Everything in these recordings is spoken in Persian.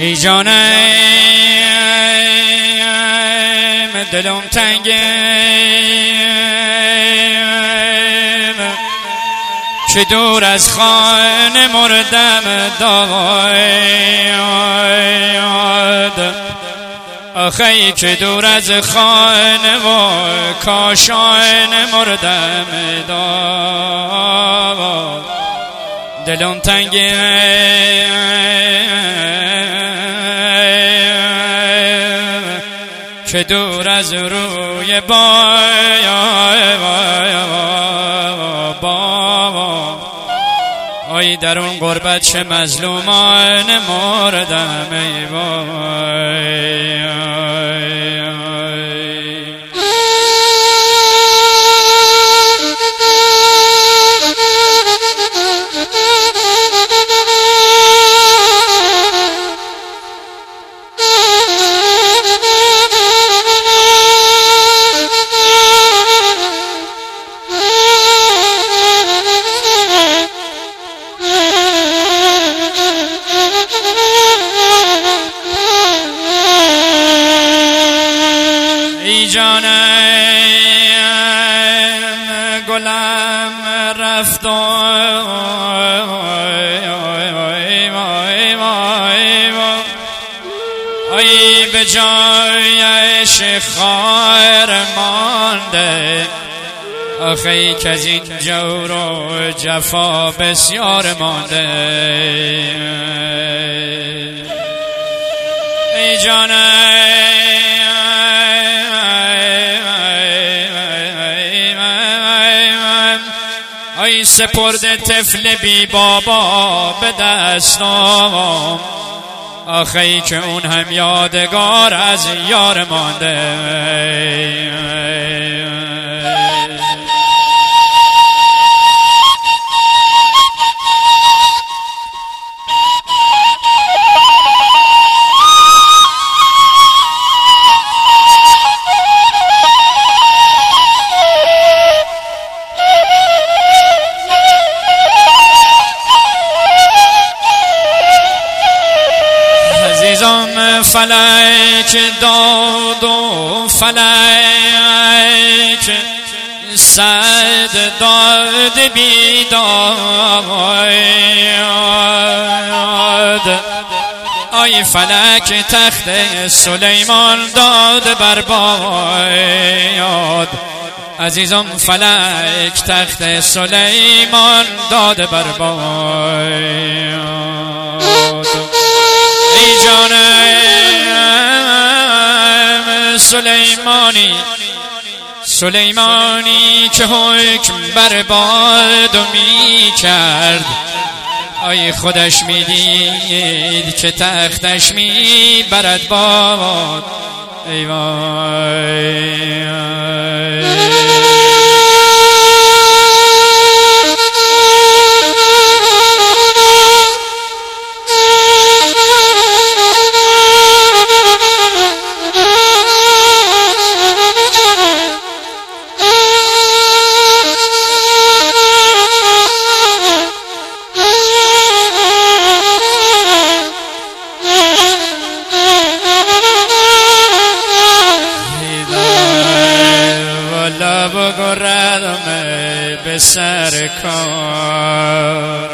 ای جانم دلم تنگم که دور از خانه مردم داد آخه ای که دور از خانه و کاشان مردم داد دلم تنگم که دور از روی بابا آی در اون غربت چه مظلومان مردم ای جانم گلم رفت ای به جایش خار مانده آخه ای که از این جور و جفا بسیار مانده ای جانم ای سپرده طفل بی بابا به دستم آخه ای که اون هم یادگار از یار مانده فلک داد و فلک صد داد بیداد آی فلک تخت سلیمان داد بر باد عزیزم فلک تخت سلیمان داد بر باد ای جانم سلیمانی که حکم بر باد می کرد آی خودش می دید که تختش می برد باد ای وای به سر کار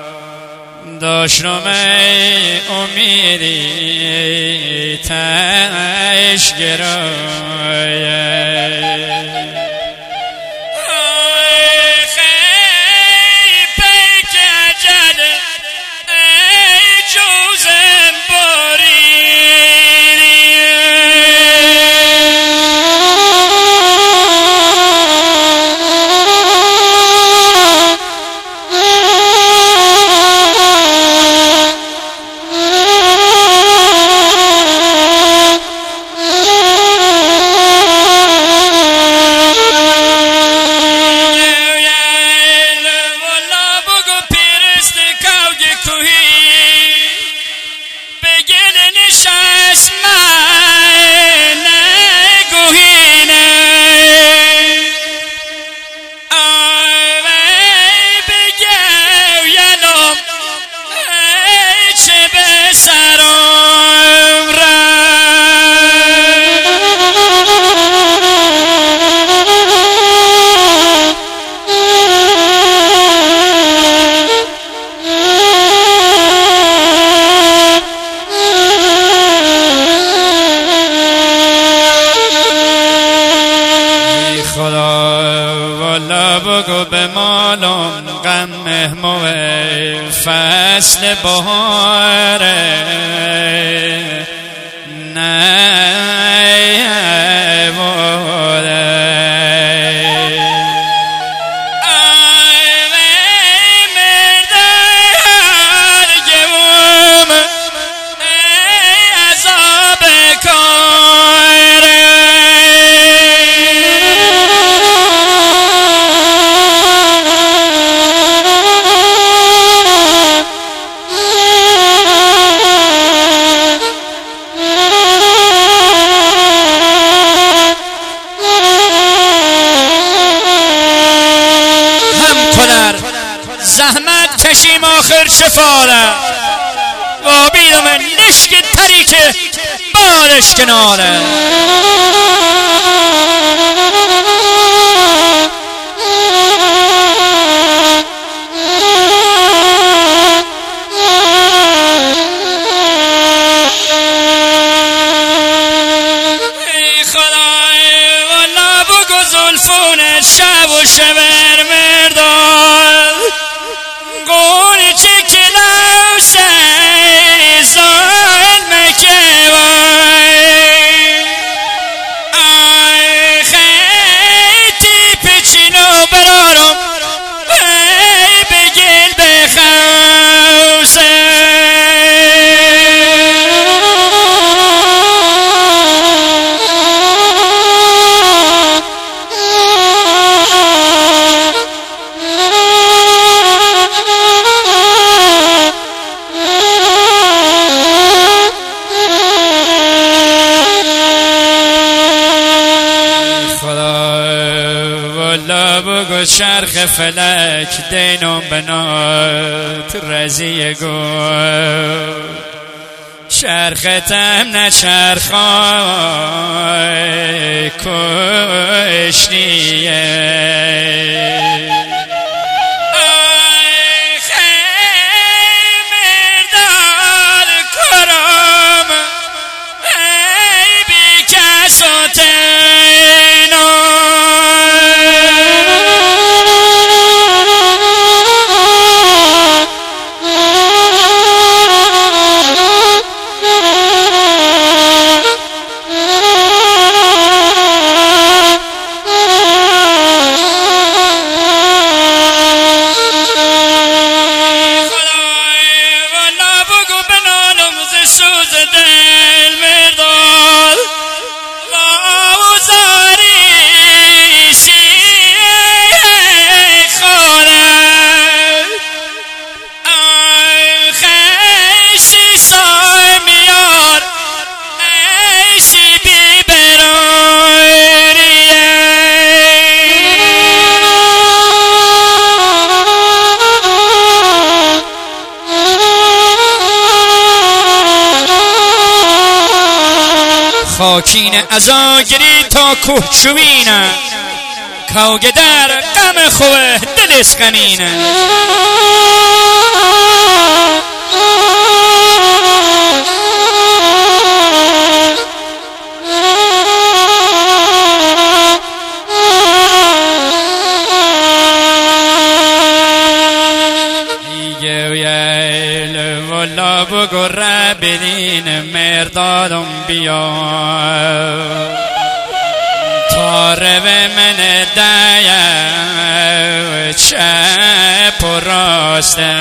داشتم امیدی تش گرایه فصل بهاره زحمت کشیم آخر شفاره و بیرم نشک تری که بارش کناره ای خدای والا بگو زلفونت شب و شبر مردار قولی چه کلاوشه ظلمه که وای آی خیتی پچینو برارم ای بگل بخوصه بگو شرخ فلک دینم بنات رزی گو شرختم نچرخای کشنیه خاکین ازاگری تا کوچوینه کوگه در غم خوه دل اسقنینه والا بگو ربین مردادم بیا تاره به من دیا چپ و راسته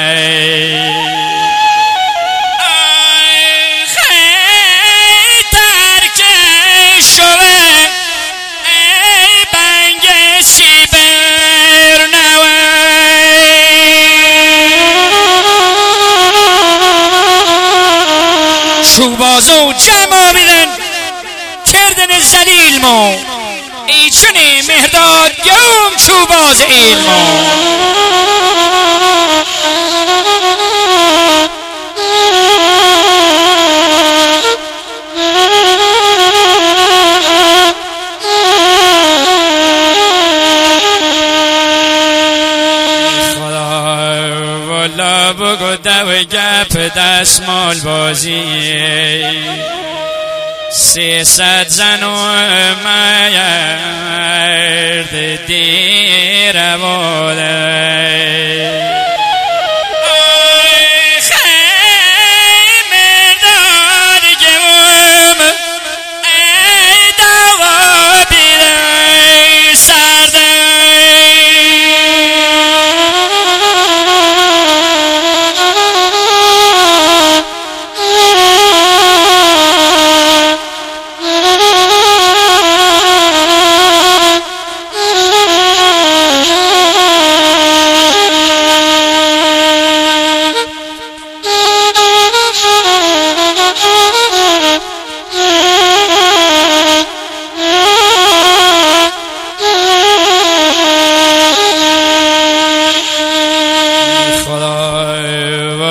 چوبازو جمع بیدن کردن زلیل ما ای چونه مهداد گم چوباز علما والا بگو دو گپ دستمال بازی 300 زن و مرد دیر واله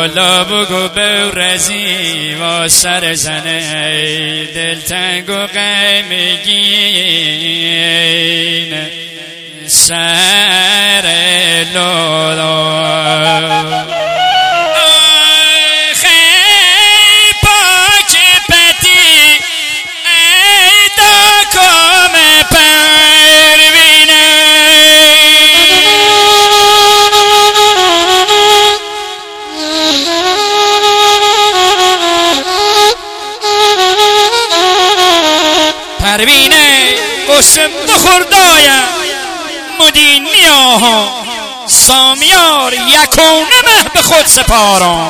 والا بگو برزی و سر زنه دلتنگ و غمگین سر لولا پروینه قسم دخوردایم مدین میاها سامیار یکونه مه به خود سپارم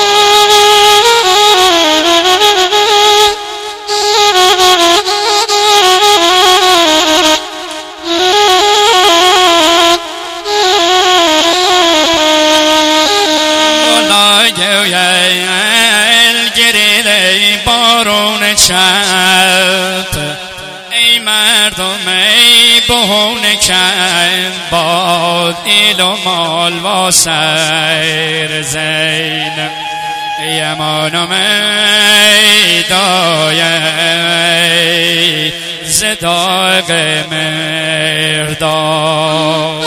والا گویل گریده بارون چپ ای مردم ای بهونه کن باد ایل و مال و سیر زین یمانم ای دایه زداق مردان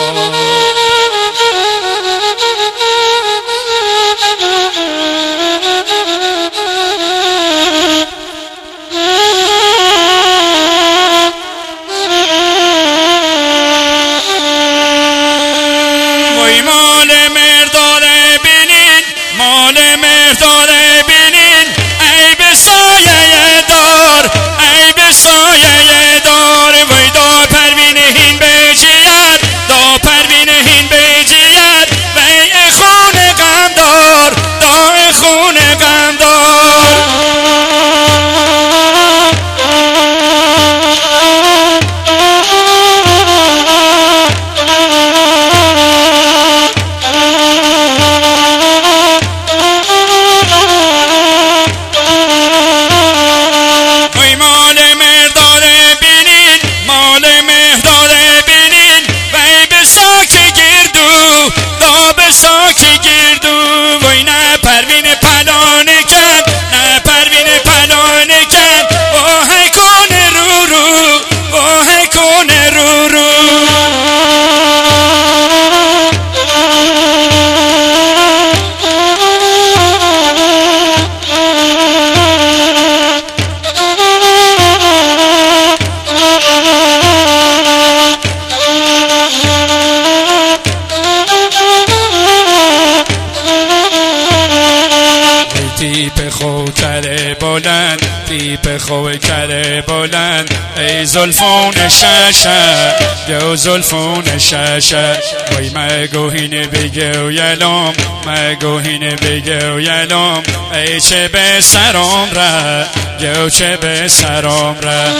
تیپ خو کره بلند تیپ خو کره بلند ای زلفون ششه گو زلفون ششه وی مگوهین بگو یلوم مگوهین بگو یلوم ای چه به سرام ره گو چه به سرام ره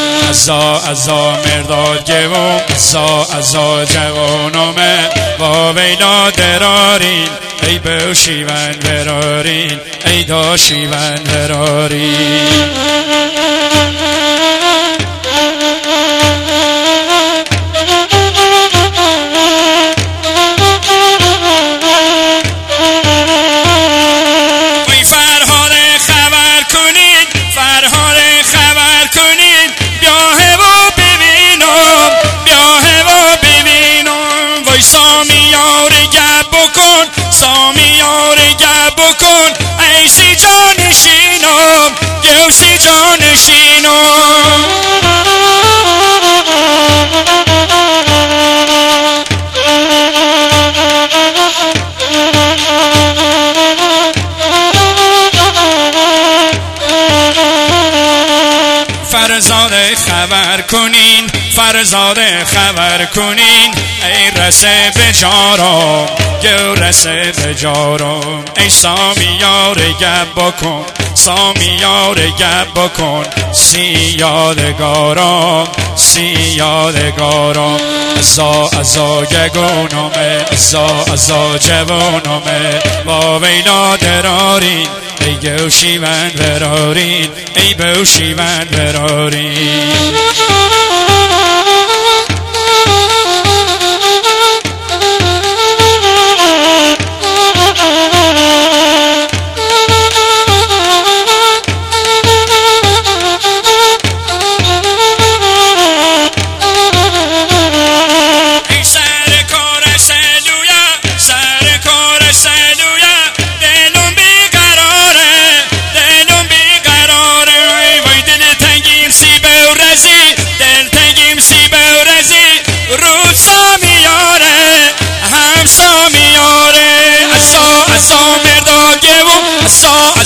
ازا مرداد گو ازا جوانومه با ویلا درارین ای بوشیون برارین ای داشیون برارین فرزاده خبر کنین فرزاده خبر کنین ای رسه بجارم گو رسه بجارم ای سامیار گب بکن سامیار گب بکن سی یادگارم ازا گگونمه ازا جوانمه با ویلا درارین ای گوشیون برارین ای بوشیون برارین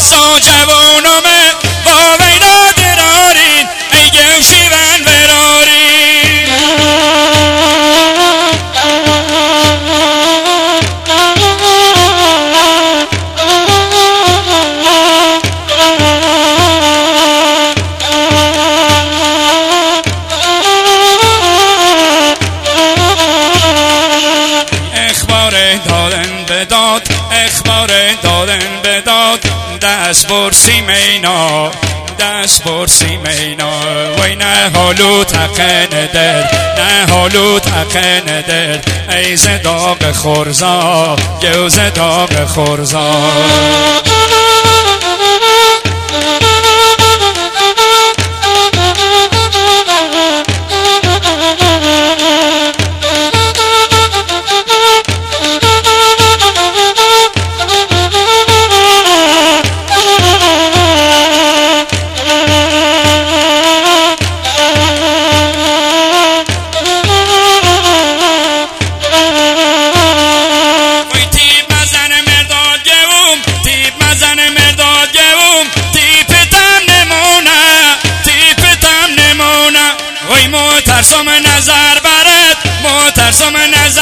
سا جوانمه با وینا درارین ای گوشی ون برارین اخبار دادن بداد دست برسی مینا دست برسی مینا وی نه حالو تقن در نه حالو تقن در ای زداق خورزا گوز داق خورزا ترسم نظر برد ترسم نظر